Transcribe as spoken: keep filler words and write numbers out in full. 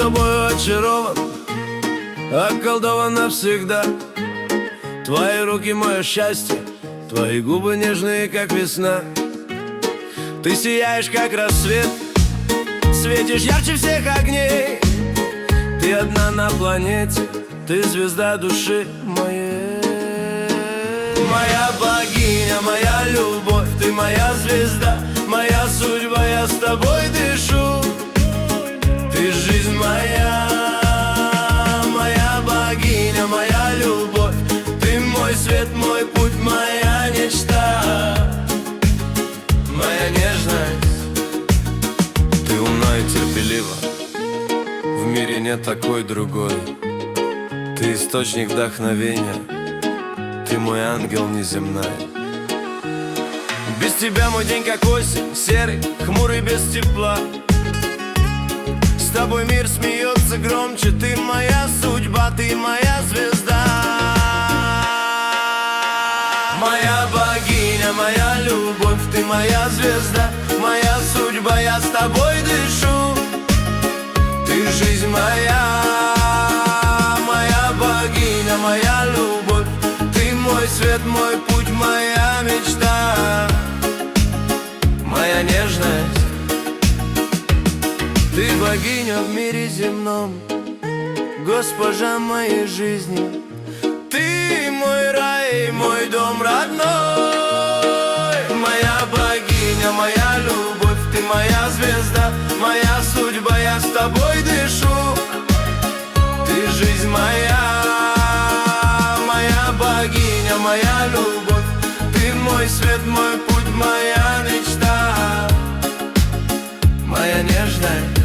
тобой очарован, околдован навсегда. Твои руки мое счастье, твои губы нежные, как весна. Ты сияешь, как рассвет, светишь ярче всех огней. Ты одна на планете, ты звезда души моей. Моя богиня, моя любовь, ты моя звезда, моя судьба, я с тобой дышу. Ты жизнь моя, моя богиня, моя любовь. Ты мой свет, мой путь, моя мечта, моя нежность. Ты умна и терпелива, в мире нет такой другой. Ты источник вдохновения, ты мой ангел неземной. Без тебя мой день как осень, серый, хмурый, без тепла. С тобой мир смеется громче, ты моя судьба, ты моя звезда. Моя богиня, моя любовь, ты моя звезда, моя судьба, я с тобой дышу. Ты жизнь моя, моя богиня, моя любовь. Ты мой свет, мой путь, моя мечта, моя нежность. Ты богиня в мире земном, госпожа моей жизни. Ты мой рай, мой дом родной. Моя богиня, моя любовь, ты моя звезда, моя судьба, я с тобой дышу. Ты жизнь моя, моя богиня, моя любовь. Ты мой свет, мой путь, моя мечта, моя нежность.